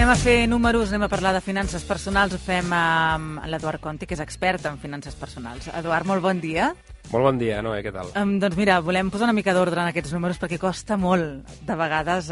anem a fer números, anem a parlar de finances personals. Ho fem amb l'Eduard Conti, que és expert en finances personals. Eduard, molt bon dia. Molt bon dia, Noé, què tal? Doncs mira, volem posar una mica d'ordre en aquests números perquè costa molt, de vegades,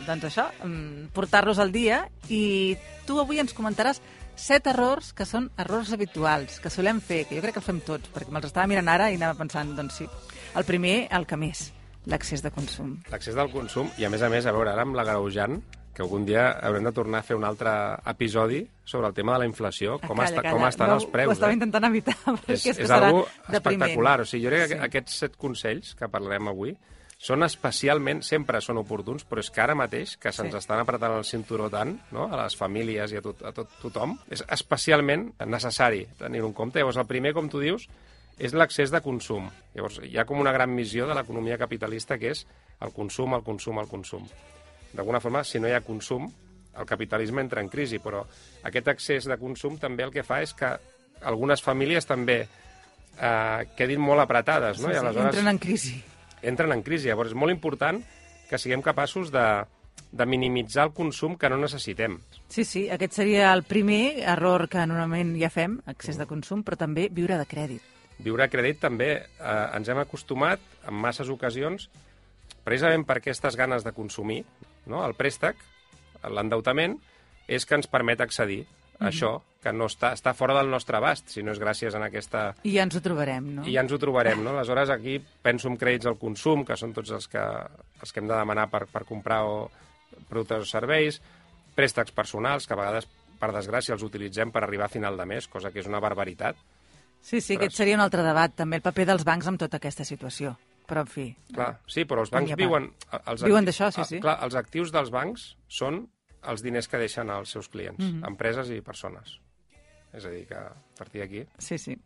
portar-los al dia. I tu avui ens comentaràs 7 errors que són errors habituals, que solem fer, que jo crec que els fem tots, perquè me'ls estava mirant ara i anava pensant, doncs sí. El primer, el que més, l'accés de consum. L'accés del consum, i a més, a veure, ara amb l'agreujant, que algun dia haurem de tornar a fer un altre episodi sobre el tema de la inflació, com estan els preus. Ho estava intentant evitar, perquè és algo espectacular. O sigui, jo crec que aquests 7 consells que parlarem avui són especialment, sempre són oportuns, però és que ara mateix, que se'ns estan apretant el cinturó tant, no?, a les famílies i a tothom, és especialment necessari tenir-ho en compte. Llavors, el primer, com tu dius, és l'accés de consum. Llavors, hi ha com una gran missió de l'economia capitalista que és el consum, el consum, el consum. D'alguna forma, si no hi ha consum, el capitalisme entra en crisi, però aquest accés de consum també el que fa és que algunes famílies també quedin molt apretades, no? Sí, I aleshores entren en crisi. Entren en crisi. Llavors, és molt important que siguem capaços de minimitzar el consum que no necessitem. Sí, aquest seria el primer error que normalment ja fem, accés de consum, però també viure de crèdit. Viure a crèdit també ens hem acostumat en masses ocasions, precisament per aquestes ganes de consumir, no? El préstec, l'endeutament, és que ens permet accedir a això, que no està fora del nostre abast, si no és gràcies a aquesta... I ja ens ho trobarem, no? I ja ens ho trobarem, no? Aleshores, aquí penso en crèdits al consum, que són tots els que hem de demanar per comprar productes o serveis, préstecs personals, que a vegades, per desgràcia, els utilitzem per arribar a final de mes, cosa que és una barbaritat. Sí, aquest seria un altre debat, també, el paper dels bancs en tota aquesta situació. Però, en fi... Clar, sí, però els bancs viuen... Viuen d'això, sí. Clar, els actius dels bancs són els diners que deixen als seus clients, empreses i persones. És a dir, que a partir d'aquí... Sí.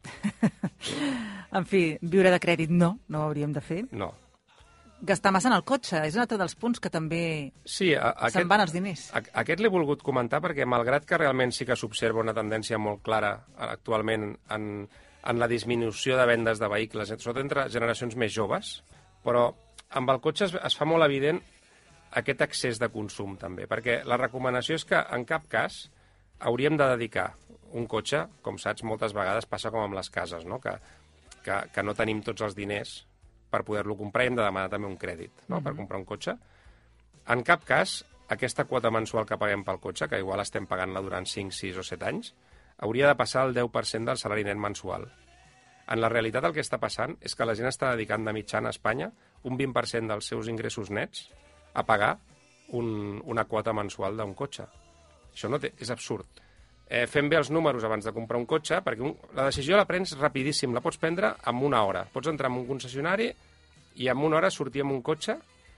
En fi, viure de crèdit no ho hauríem de fer. No. Gastar massa en el cotxe, és un altre dels punts que també se'n van els diners. Aquest l'he volgut comentar perquè, malgrat que realment sí que s'observa una tendència molt clara actualment en la disminució de vendes de vehicles, sobretot entre generacions més joves, però amb el cotxe es fa molt evident aquest excés de consum també, perquè la recomanació és que en cap cas hauríem de dedicar un cotxe, com saps, moltes vegades passa com amb les cases, no? Que no tenim tots els diners per poder-lo comprar i hem de demanar també un crèdit, no? Per comprar un cotxe. En cap cas, aquesta quota mensual que paguem pel cotxe, que igual estem pagant-la durant 5, 6 o 7 anys, hauria de passar el 10% del salari net mensual. En la realitat el que està passant és que la gent està dedicant de mitjana a Espanya un 20% dels seus ingressos nets a pagar una quota mensual d'un cotxe. Això és absurd. Fem bé els números abans de comprar un cotxe, perquè la decisió la prens rapidíssim, la pots prendre en una hora. Pots entrar en un concessionari i en una hora sortir amb un cotxe.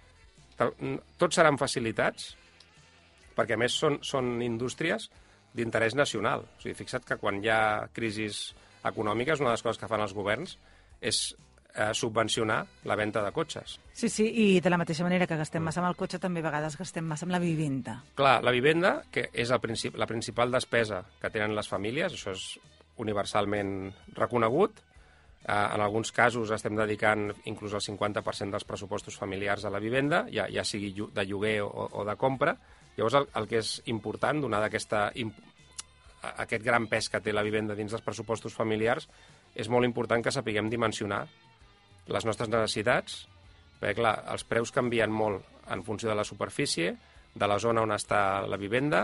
Tots seran facilitats, perquè a més són indústries d'interès nacional. O sigui, fixa't que quan hi ha crisis econòmiques, una de les coses que fan els governs és subvencionar la venda de cotxes. Sí, i de la mateixa manera que gastem massa amb el cotxe, també a vegades gastem massa amb la vivenda. Clar, la vivenda, que és la principal despesa que tenen les famílies, això és universalment reconegut. En alguns casos estem dedicant inclús el 50% dels pressupostos familiars a la vivenda, ja sigui de lloguer o de compra. Llavors, el que és important, donat aquest gran pes que té la vivenda dins dels pressupostos familiars, és molt important que sapiguem dimensionar les nostres necessitats, perquè, clar, els preus canvien molt en funció de la superfície, de la zona on està la vivenda,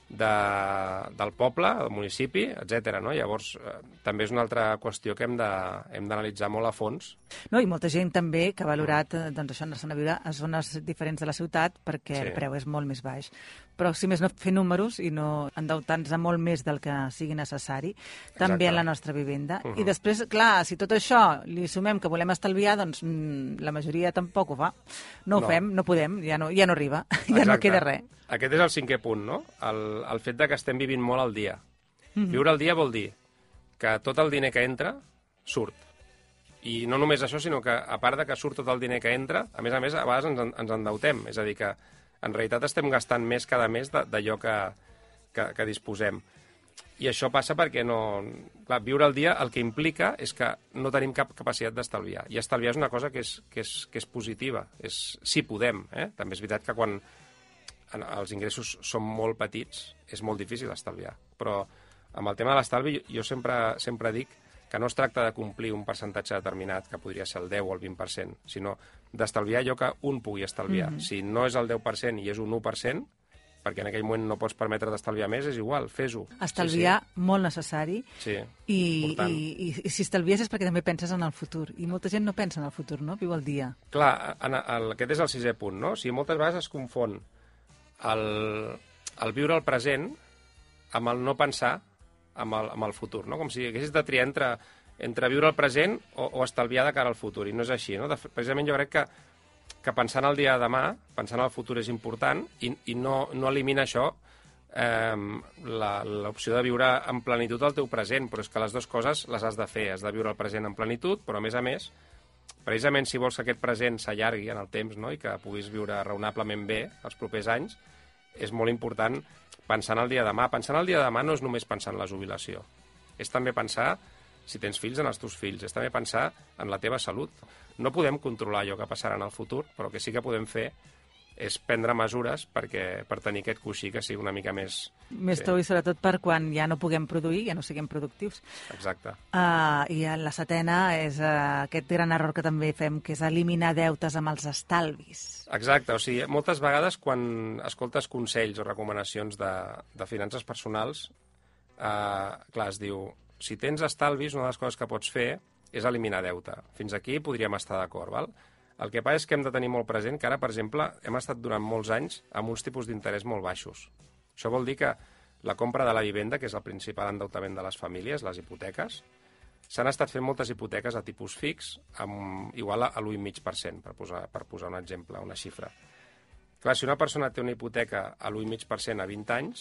del poble, del municipi, etc. No? Llavors, també és una altra qüestió que hem d'analitzar molt a fons. No, i molta gent també que ha valorat això, anar-se'n a viure a zones diferents de la ciutat perquè el preu és molt més baix. Però, si més no, fer números i no endeutar-nos molt més del que sigui necessari, també en la nostra vivenda. I després, clar, si tot això li sumem que volem estalviar, doncs la majoria tampoc ho fa. No ho fem, no podem, ja no arriba, ja no queda res. Aquest és el 5è punt, no? El fet de que estem vivint molt al dia. Viure al dia vol dir que tot el diner que entra surt. I no només això, sinó que, a part de que surt tot el diner que entra, a vegades ens endeutem. És a dir, que en realitat estem gastant més cada mes d'allò que disposem. I això passa perquè clar, viure al dia el que implica és que no tenim cap capacitat d'estalviar. I estalviar és una cosa que és positiva. Si podem. També és veritat que quan els ingressos són molt petits, és molt difícil estalviar. Però amb el tema de l'estalvi jo sempre dic que no es tracta de complir un percentatge determinat, que podria ser el 10 o el 20%, sinó d'estalviar allò que un pugui estalviar. Si no és el 10% i és un 1%, perquè en aquell moment no pots permetre d'estalviar més, és igual, fes-ho. Estalviar, molt necessari. Sí, I si estalvies és perquè també penses en el futur. I molta gent no pensa en el futur, no? Viu el dia. Clar, aquest és el 6è punt, no? O sigui, moltes vegades es confon el viure el present amb el no pensar amb el futur, no? Com si haguessis de triar entre viure el present o estalviar de cara al futur, i no és així, no? Precisament jo crec que pensar en el dia de demà, pensar en el futur és important i no elimina això l'opció de viure en plenitud el teu present, però és que les dues coses les has de fer, has de viure el present en plenitud, però a més, precisament si vols que aquest present s'allargui en el temps, no? I que puguis viure raonablement bé els propers anys, és molt important pensar en el dia de demà. Pensar en el dia de demà no és només pensar en la jubilació. És també pensar, si tens fills, en els teus fills. És també pensar en la teva salut. No podem controlar allò que passarà en el futur, però el que sí que podem fer és prendre mesures per tenir aquest coixí que sigui una mica més... Més tou, i sobretot per quan ja no puguem produir, ja no siguem productius. Exacte. I la 7a és aquest gran error que també fem, que és eliminar deutes amb els estalvis. Exacte, o sigui, moltes vegades quan escoltes consells o recomanacions de finances personals, clar, es diu, si tens estalvis, una de les coses que pots fer és eliminar deute. Fins aquí podríem estar d'acord, val? El que passa és que hem de tenir molt present que ara, per exemple, hem estat durant molts anys amb uns tipus d'interès molt baixos. Això vol dir que la compra de la vivenda, que és el principal endeutament de les famílies, les hipoteques, s'han estat fent moltes hipoteques a tipus fix, igual a l'1,5%, per posar un exemple, una xifra. Clar, si una persona té una hipoteca a l'1,5% a 20 anys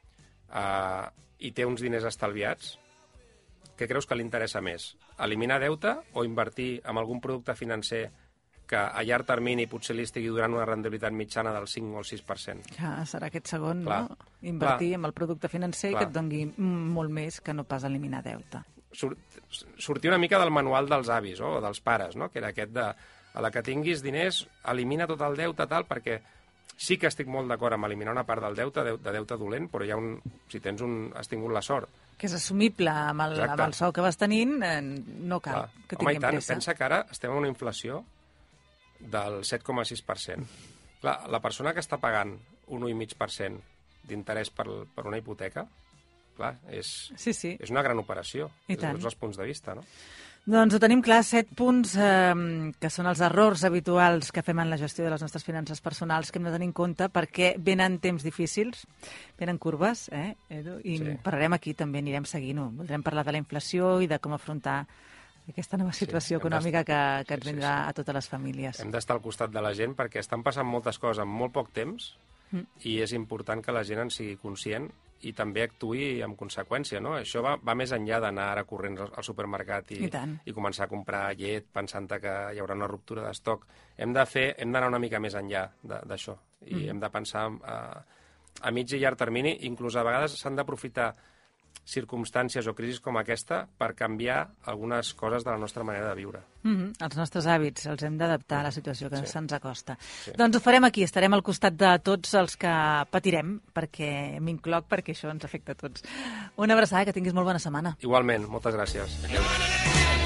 i té uns diners estalviats, què creus que li interessa més? Eliminar deute o invertir en algun producte financer que a llarg termini potser li estigui donant una rendibilitat mitjana del 5 o el 6%. Ja, serà aquest segon, clar, no? Invertir en el producte financer que et doni molt més que no pas eliminar deute. Sortir una mica del manual dels avis o dels pares, no? Que era aquest de a la que tinguis diners, elimina tot el deute, tal, perquè sí que estic molt d'acord amb eliminar una part del deute, de deute dolent, però hi ha si has tingut la sort. Que és assumible amb el sou que vas tenint, no cal que tinguem pressa. Pensa que ara estem en una inflació del 7,6%. Clar, la persona que està pagant un 1,5% d'interès per una hipoteca, clar, és una gran operació, des de tots els punts de vista, no? Doncs ho tenim clar, 7 punts que són els errors habituals que fem en la gestió de les nostres finances personals que hem de tenir en compte perquè venen temps difícils, venen curves, Edu? I parlarem aquí també, anirem seguint-ho. Voldrem parlar de la inflació i de com afrontar aquesta nova situació econòmica que ens vindrà a totes les famílies. Hem d'estar al costat de la gent perquè estan passant moltes coses en molt poc temps i és important que la gent en sigui conscient i també actuï en conseqüència, no? Això va més enllà d'anar ara corrents al supermercat i començar a comprar llet pensant que hi haurà una ruptura d'estoc. Hem d'anar una mica més enllà d'això i hem de pensar a mig i llarg termini, inclús a vegades s'han d'aprofitar circumstàncies o crisis com aquesta per canviar algunes coses de la nostra manera de viure. Els nostres hàbits els hem d'adaptar a la situació que se'ns acosta. Doncs ho farem aquí, estarem al costat de tots els que patirem, perquè m'incloc perquè això ens afecta a tots. Una abraçada, que tinguis molt bona setmana. Igualment, moltes gràcies. Adéu.